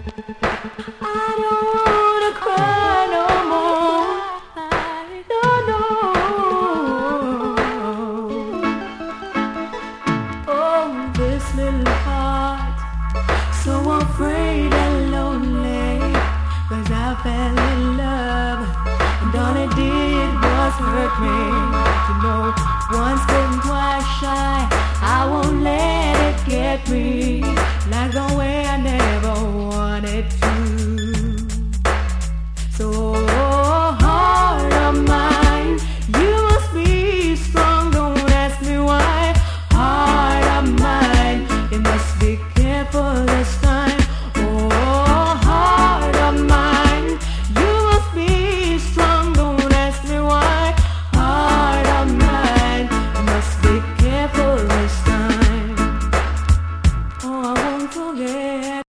I don't wanna cry no more. No, no. Oh, this little heart, so afraid and lonely, 'cause I fell in love, and all it did was hurt me. You know, once bitten, twice shy, I won't let it get me like the way I never wanted to. So heart of mine, you must be strong, don't ask me why. Heart of mine, you must be careful this time. Oh, heart of mine, you must be strong, don't ask me why. Heart of mine, you must be careful this time. Oh, I won't forget